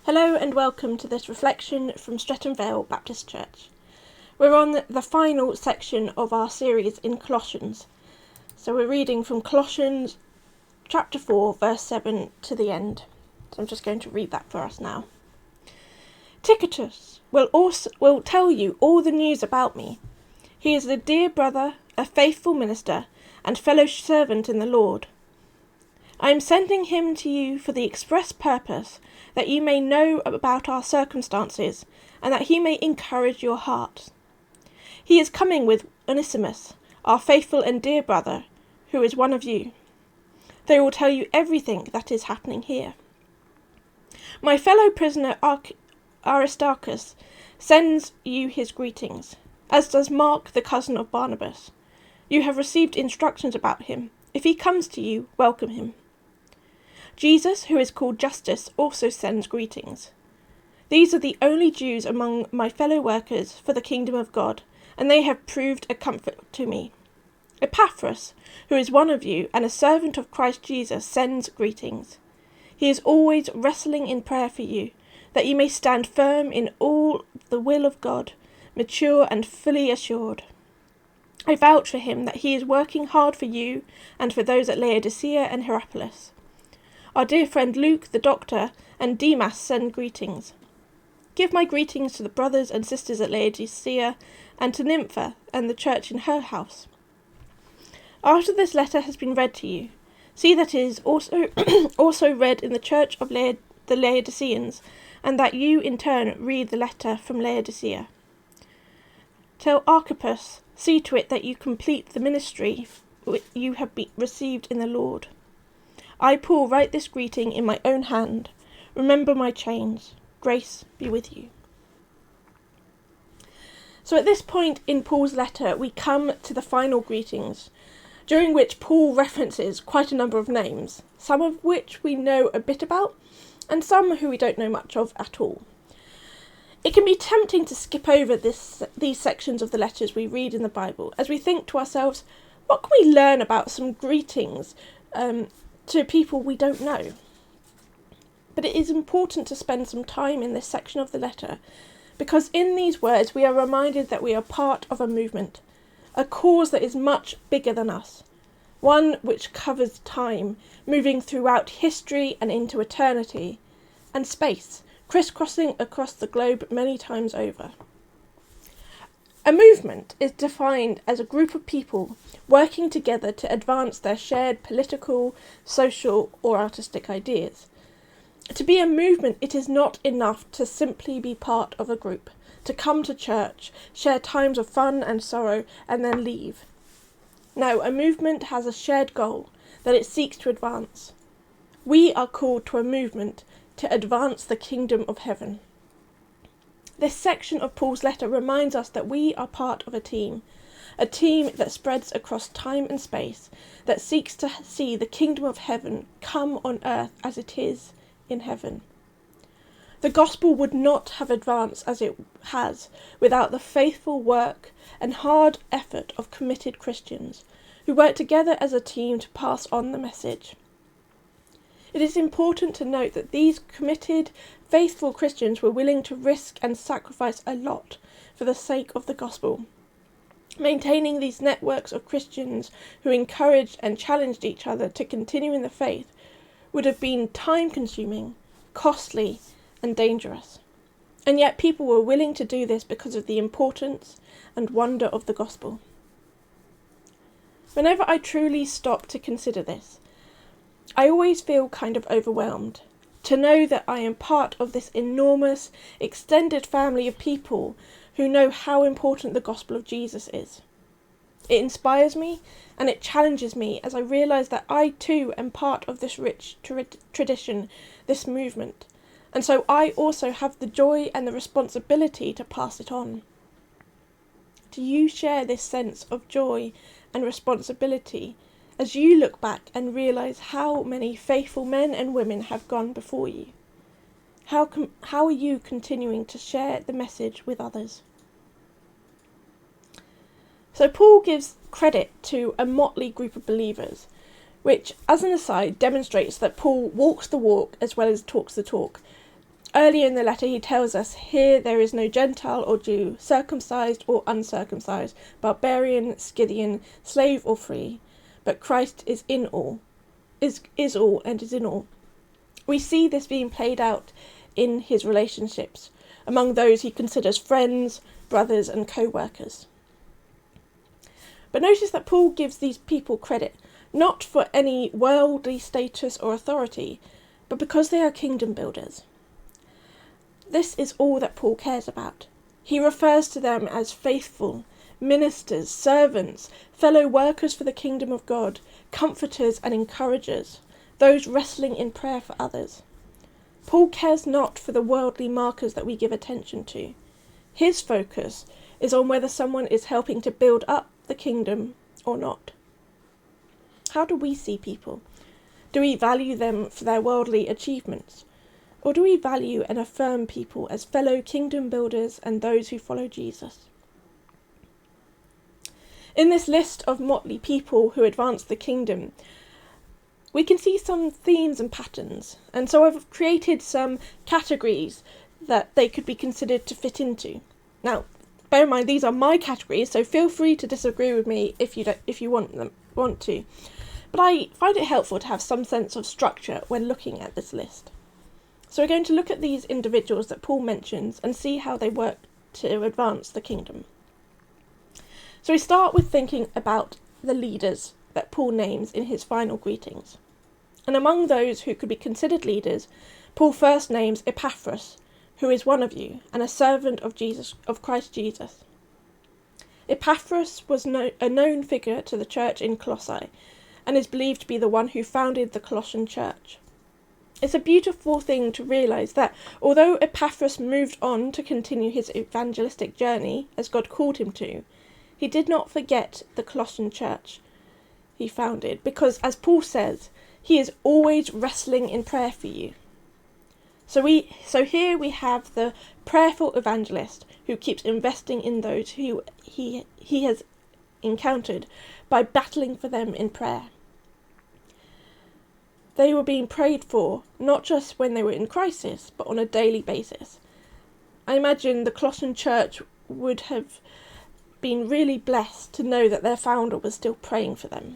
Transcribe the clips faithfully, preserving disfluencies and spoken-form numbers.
Hello and welcome to this reflection from Streatham Vale Baptist Church. We're on the final section of our series in Colossians. So we're reading from Colossians chapter four verse seven to the end. So I'm just going to read that for us now. Tychicus will also will tell you all the news about me. He is a dear brother, a faithful minister, and fellow servant in the Lord. I am sending him to you for the express purpose that you may know about our circumstances, and that he may encourage your hearts. He is coming with Onesimus, our faithful and dear brother, who is one of you. They will tell you everything that is happening here. My fellow prisoner Arch- Aristarchus sends you his greetings, as does Mark, the cousin of Barnabas. You have received instructions about him. If he comes to you, welcome him. Jesus, who is called Justus, also sends greetings. These are the only Jews among my fellow workers for the kingdom of God, and they have proved a comfort to me. Epaphras, who is one of you and a servant of Christ Jesus, sends greetings. He is always wrestling in prayer for you, that you may stand firm in all the will of God, mature and fully assured. I vouch for him that he is working hard for you and for those at Laodicea and Hierapolis. Our dear friend Luke, the doctor, and Demas send greetings. Give my greetings to the brothers and sisters at Laodicea, and to Nympha and the church in her house. After this letter has been read to you, see that it is also also read in the church of Laod- the Laodiceans, and that you in turn read the letter from Laodicea. Tell Archippus, see to it that you complete the ministry you have be- received in the Lord. I, Paul, write this greeting in my own hand. Remember my chains. Grace be with you. So at this point in Paul's letter, we come to the final greetings, during which Paul references quite a number of names, some of which we know a bit about, and some who we don't know much of at all. It can be tempting to skip over this, these sections of the letters we read in the Bible, as we think to ourselves, what can we learn about some greetings um, to people we don't know? But it is important to spend some time in this section of the letter, because in these words we are reminded that we are part of a movement, a cause that is much bigger than us, one which covers time, moving throughout history and into eternity, and space, crisscrossing across the globe many times over. A movement is defined as a group of people working together to advance their shared political, social, or artistic ideas. To be a movement, it is not enough to simply be part of a group, to come to church, share times of fun and sorrow, and then leave. No, a movement has a shared goal that it seeks to advance. We are called to a movement to advance the kingdom of heaven. This section of Paul's letter reminds us that we are part of a team, a team that spreads across time and space, that seeks to see the kingdom of heaven come on earth as it is in heaven. The gospel would not have advanced as it has without the faithful work and hard effort of committed Christians who work together as a team to pass on the message. It is important to note that these committed, faithful Christians were willing to risk and sacrifice a lot for the sake of the gospel. Maintaining these networks of Christians who encouraged and challenged each other to continue in the faith would have been time-consuming, costly, and dangerous. And yet people were willing to do this because of the importance and wonder of the gospel. Whenever I truly stop to consider this, I always feel kind of overwhelmed to know that I am part of this enormous, extended family of people who know how important the gospel of Jesus is. It inspires me and it challenges me as I realise that I too am part of this rich tra- tradition, this movement, and so I also have the joy and the responsibility to pass it on. Do you share this sense of joy and responsibility as you look back and realise how many faithful men and women have gone before you? How com- how are you continuing to share the message with others? So Paul gives credit to a motley group of believers, which, as an aside, demonstrates that Paul walks the walk as well as talks the talk, Earlier in the letter he tells us, here there is no Gentile or Jew, circumcised or uncircumcised, barbarian, Scythian, slave or free, but Christ is in all, is, is all and is in all. We see this being played out in his relationships among those he considers friends, brothers and co-workers. But notice that Paul gives these people credit, not for any worldly status or authority, but because they are kingdom builders. This is all that Paul cares about. He refers to them as faithful, ministers, servants, fellow workers for the kingdom of God, comforters and encouragers, those wrestling in prayer for others. Paul cares not for the worldly markers that we give attention to. His focus is on whether someone is helping to build up the kingdom or not. How do we see people? Do we value them for their worldly achievements? Or do we value and affirm people as fellow kingdom builders and those who follow Jesus? In this list of motley people who advance the kingdom, we can see some themes and patterns, and so I've created some categories that they could be considered to fit into. Now, bear in mind these are my categories, so feel free to disagree with me if you don't, if you want them want to. But I find it helpful to have some sense of structure when looking at this list. So we're going to look at these individuals that Paul mentions and see how they work to advance the kingdom. So we start with thinking about the leaders that Paul names in his final greetings. And among those who could be considered leaders, Paul first names Epaphras, who is one of you, and a servant of Jesus, of Christ Jesus. Epaphras was no, a known figure to the church in Colossae, and is believed to be the one who founded the Colossian church. It's a beautiful thing to realise that although Epaphras moved on to continue his evangelistic journey, as God called him to, he did not forget the Colossian church he founded, because, as Paul says, he is always wrestling in prayer for you. So we, so here we have the prayerful evangelist who keeps investing in those who he, he has encountered by battling for them in prayer. They were being prayed for, not just when they were in crisis, but on a daily basis. I imagine the Colossian church would have been really blessed to know that their founder was still praying for them.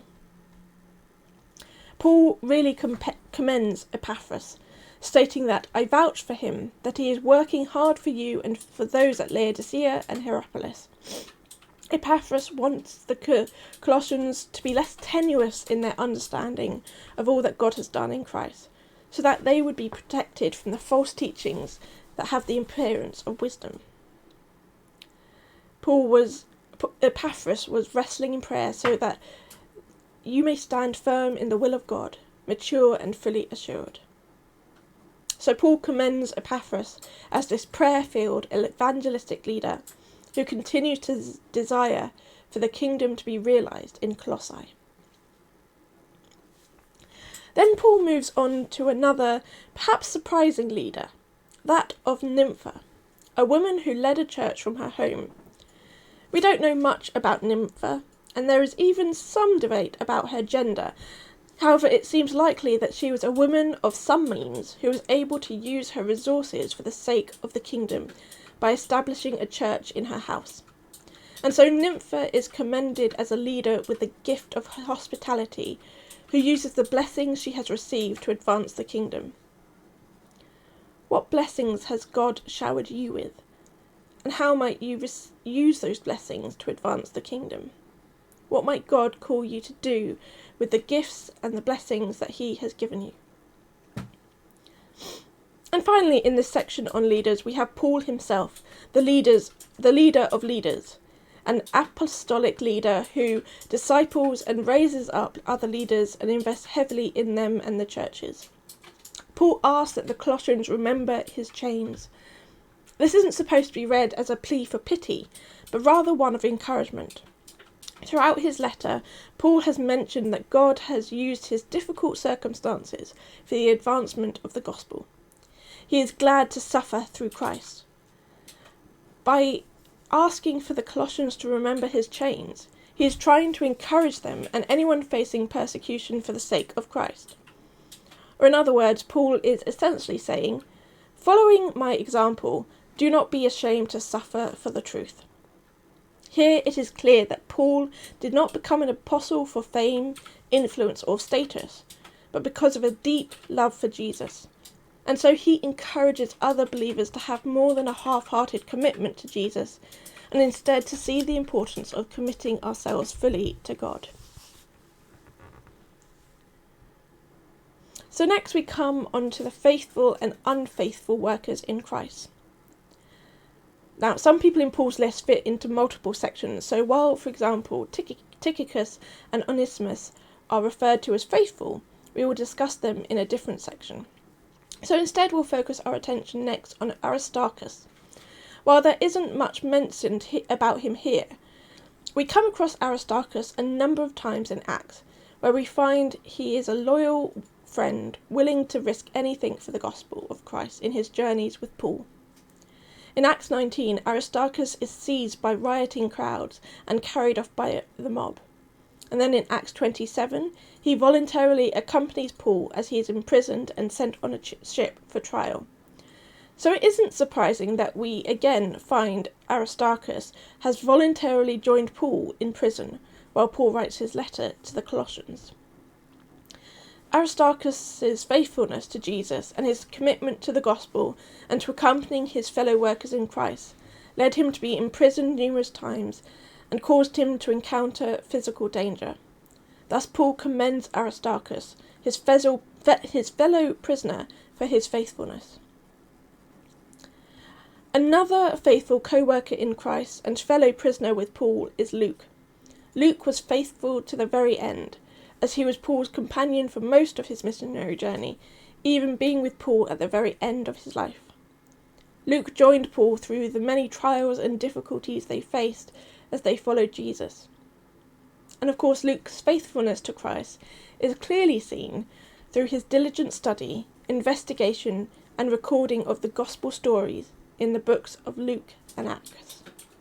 Paul really com- commends Epaphras, stating that, I vouch for him, that he is working hard for you and for those at Laodicea and Hierapolis. Epaphras wants the Colossians to be less tenuous in their understanding of all that God has done in Christ, so that they would be protected from the false teachings that have the appearance of wisdom. Paul was, Epaphras was wrestling in prayer so that you may stand firm in the will of God, mature and fully assured. So Paul commends Epaphras as this prayer-filled evangelistic leader who continues to desire for the kingdom to be realised in Colossae. Then Paul moves on to another, perhaps surprising leader, that of Nympha, a woman who led a church from her home. We don't know much about Nympha, and there is even some debate about her gender. However, it seems likely that she was a woman of some means who was able to use her resources for the sake of the kingdom by establishing a church in her house. And so Nympha is commended as a leader with the gift of hospitality, who uses the blessings she has received to advance the kingdom. What blessings has God showered you with? And how might you res- use those blessings to advance the kingdom? What might God call you to do with the gifts and the blessings that he has given you? And finally, in this section on leaders, we have Paul himself, the leaders, the leader of leaders, an apostolic leader who disciples and raises up other leaders and invests heavily in them and the churches. Paul asks that the Colossians remember his chains. This isn't supposed to be read as a plea for pity, but rather one of encouragement. Throughout his letter, Paul has mentioned that God has used his difficult circumstances for the advancement of the gospel. He is glad to suffer through Christ. By asking for the Colossians to remember his chains, he is trying to encourage them and anyone facing persecution for the sake of Christ. Or in other words, Paul is essentially saying, Following my example, do not be ashamed to suffer for the truth. Here it is clear that Paul did not become an apostle for fame, influence, or status, but because of a deep love for Jesus. And so he encourages other believers to have more than a half-hearted commitment to Jesus, and instead to see the importance of committing ourselves fully to God. So next we come on to the faithful and unfaithful workers in Christ. Now, some people in Paul's list fit into multiple sections, so while, for example, Tych- Tychicus and Onesimus are referred to as faithful, we will discuss them in a different section. So instead we'll focus our attention next on Aristarchus. While there isn't much mentioned he- about him here, we come across Aristarchus a number of times in Acts, where we find he is a loyal friend willing to risk anything for the gospel of Christ in his journeys with Paul. In Acts nineteen, Aristarchus is seized by rioting crowds and carried off by the mob. And then in Acts twenty-seven, he voluntarily accompanies Paul as he is imprisoned and sent on a ch- ship for trial. So it isn't surprising that we again find Aristarchus has voluntarily joined Paul in prison while Paul writes his letter to the Colossians. Aristarchus' faithfulness to Jesus and his commitment to the gospel and to accompanying his fellow workers in Christ led him to be imprisoned numerous times and caused him to encounter physical danger. Thus Paul commends Aristarchus, his, fezel, fe- his fellow prisoner, for his faithfulness. Another faithful co-worker in Christ and fellow prisoner with Paul is Luke. Luke was faithful to the very end, as he was Paul's companion for most of his missionary journey, even being with Paul at the very end of his life. Luke joined Paul through the many trials and difficulties they faced as they followed Jesus. And of course, Luke's faithfulness to Christ is clearly seen through his diligent study, investigation, and recording of the gospel stories in the books of Luke and Acts.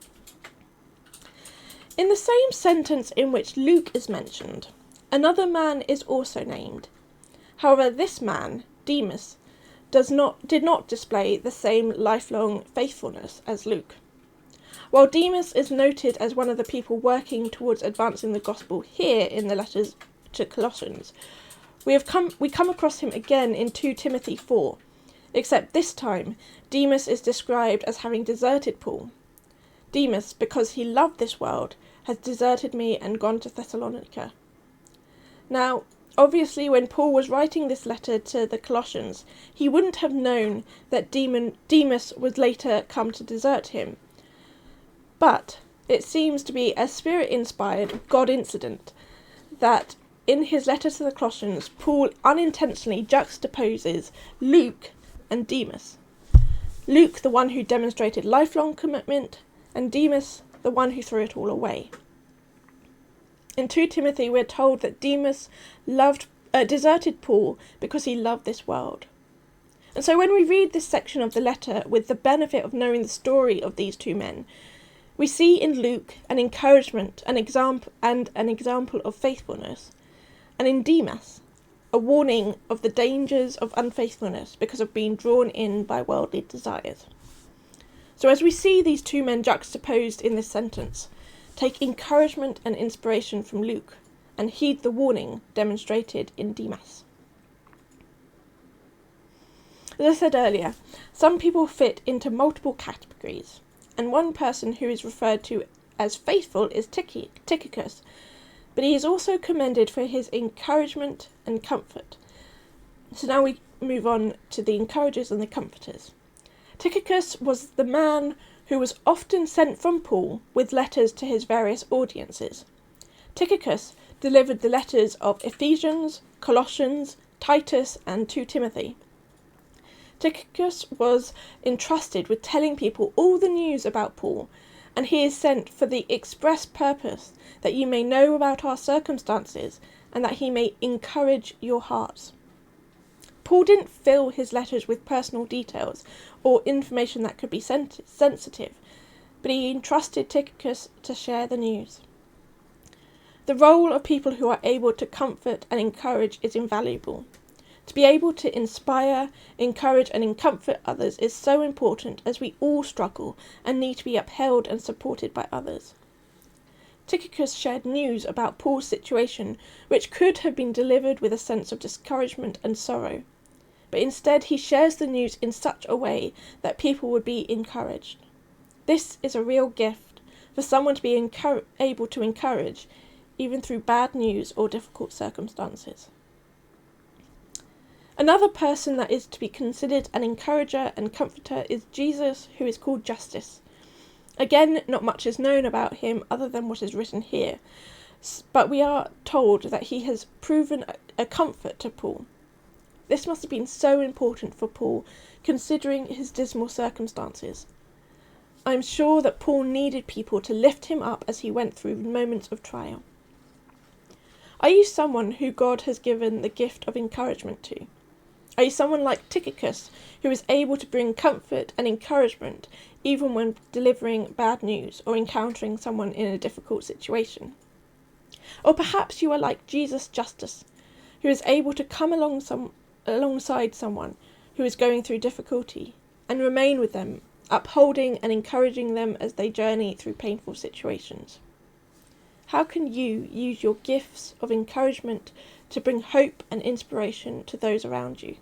In the same sentence in which Luke is mentioned, another man is also named. However, this man, Demas, does not did not display the same lifelong faithfulness as Luke. While Demas is noted as one of the people working towards advancing the gospel here in the letters to Colossians, we have come we come across him again in Second Timothy four, except this time Demas is described as having deserted Paul. Demas, because he loved this world, has deserted me and gone to Thessalonica. Now, obviously, when Paul was writing this letter to the Colossians, he wouldn't have known that Demon, Demas would later come to desert him. But it seems to be a spirit-inspired God incident that in his letter to the Colossians, Paul unintentionally juxtaposes Luke and Demas. Luke, the one who demonstrated lifelong commitment, and Demas, the one who threw it all away. In Second Timothy, we're told that Demas loved, uh, deserted Paul because he loved this world. And so when we read this section of the letter with the benefit of knowing the story of these two men, we see in Luke an encouragement, an example, and an example of faithfulness, and in Demas a warning of the dangers of unfaithfulness because of being drawn in by worldly desires. So as we see these two men juxtaposed in this sentence, take encouragement and inspiration from Luke, and heed the warning demonstrated in Demas. As I said earlier, some people fit into multiple categories, and one person who is referred to as faithful is Tychi- Tychicus, but he is also commended for his encouragement and comfort. So now we move on to the encouragers and the comforters. Tychicus was the man who was often sent from Paul with letters to his various audiences. Tychicus delivered the letters of Ephesians, Colossians, Titus, and Second Timothy. Tychicus was entrusted with telling people all the news about Paul, and he is sent for the express purpose that you may know about our circumstances and that he may encourage your hearts. Paul didn't fill his letters with personal details or information that could be sent- sensitive, but he entrusted Tychicus to share the news. The role of people who are able to comfort and encourage is invaluable. To be able to inspire, encourage and comfort others is so important, as we all struggle and need to be upheld and supported by others. Tychicus shared news about Paul's situation which could have been delivered with a sense of discouragement and sorrow, but instead he shares the news in such a way that people would be encouraged. This is a real gift for someone to be encour- able to encourage even through bad news or difficult circumstances. Another person that is to be considered an encourager and comforter is Jesus, who is called Justus. Again, not much is known about him other than what is written here, but we are told that he has proven a comfort to Paul. This must have been so important for Paul, considering his dismal circumstances. I am sure that Paul needed people to lift him up as he went through moments of trial. Are you someone who God has given the gift of encouragement to? Are you someone like Tychicus, who is able to bring comfort and encouragement even when delivering bad news or encountering someone in a difficult situation? Or perhaps you are like Jesus Justus, who is able to come along some, alongside someone who is going through difficulty and remain with them, upholding and encouraging them as they journey through painful situations. How can you use your gifts of encouragement to bring hope and inspiration to those around you?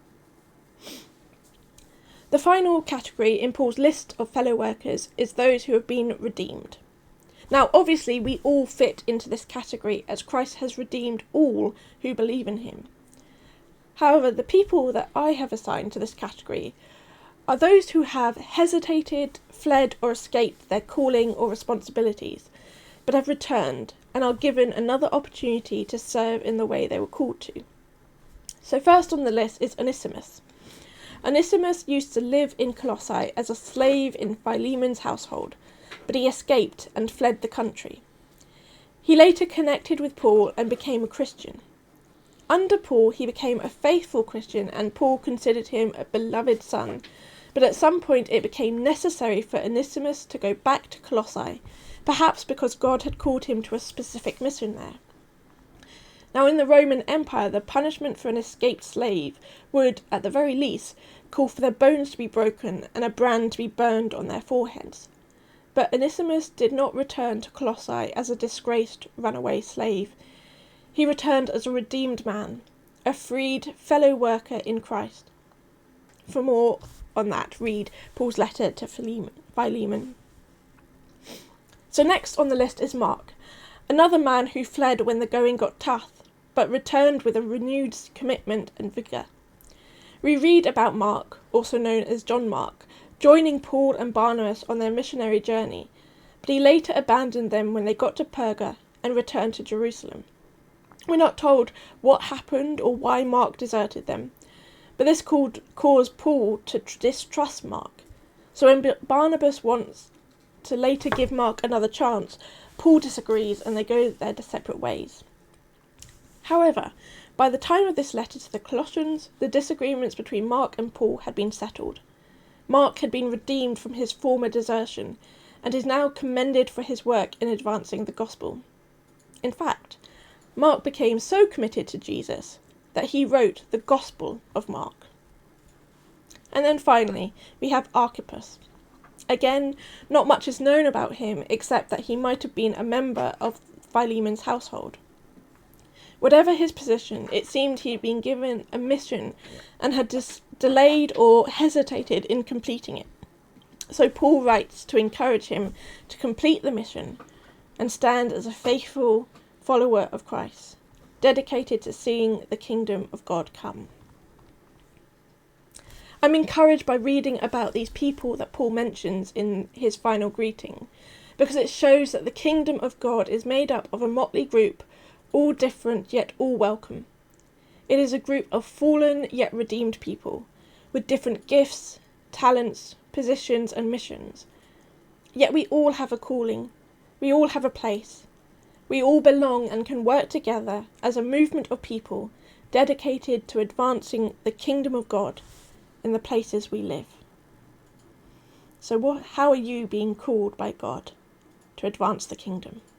The final category in Paul's list of fellow workers is those who have been redeemed. Now, obviously, we all fit into this category as Christ has redeemed all who believe in him. However, the people that I have assigned to this category are those who have hesitated, fled or escaped their calling or responsibilities, but have returned and are given another opportunity to serve in the way they were called to. So first on the list is Onesimus. Onesimus used to live in Colossae as a slave in Philemon's household, but he escaped and fled the country. He later connected with Paul and became a Christian. Under Paul, he became a faithful Christian, and Paul considered him a beloved son, but at some point it became necessary for Onesimus to go back to Colossae, perhaps because God had called him to a specific mission there. Now, in the Roman Empire, the punishment for an escaped slave would, at the very least, call for their bones to be broken and a brand to be burned on their foreheads. But Onesimus did not return to Colossae as a disgraced runaway slave. He returned as a redeemed man, a freed fellow worker in Christ. For more on that, read Paul's letter to Philemon. So next on the list is Mark, another man who fled when the going got tough, but returned with a renewed commitment and vigour. We read about Mark, also known as John Mark, joining Paul and Barnabas on their missionary journey, but he later abandoned them when they got to Perga and returned to Jerusalem. We're not told what happened or why Mark deserted them, but this called, caused Paul to distrust Mark. So when Barnabas wants to later give Mark another chance, Paul disagrees and they go their separate ways. However, by the time of this letter to the Colossians, the disagreements between Mark and Paul had been settled. Mark had been redeemed from his former desertion and is now commended for his work in advancing the gospel. In fact, Mark became so committed to Jesus that he wrote the Gospel of Mark. And then finally, we have Archippus. Again, not much is known about him except that he might have been a member of Philemon's household. Whatever his position, it seemed he had been given a mission and had dis- delayed or hesitated in completing it. So Paul writes to encourage him to complete the mission and stand as a faithful follower of Christ, dedicated to seeing the kingdom of God come. I'm encouraged by reading about these people that Paul mentions in his final greeting, because it shows that the kingdom of God is made up of a motley group, all different yet all welcome. It is a group of fallen yet redeemed people, with different gifts, talents, positions and missions. Yet we all have a calling, we all have a place. We all belong and can work together as a movement of people dedicated to advancing the kingdom of God in the places we live. So what, how are you being called by God to advance the kingdom?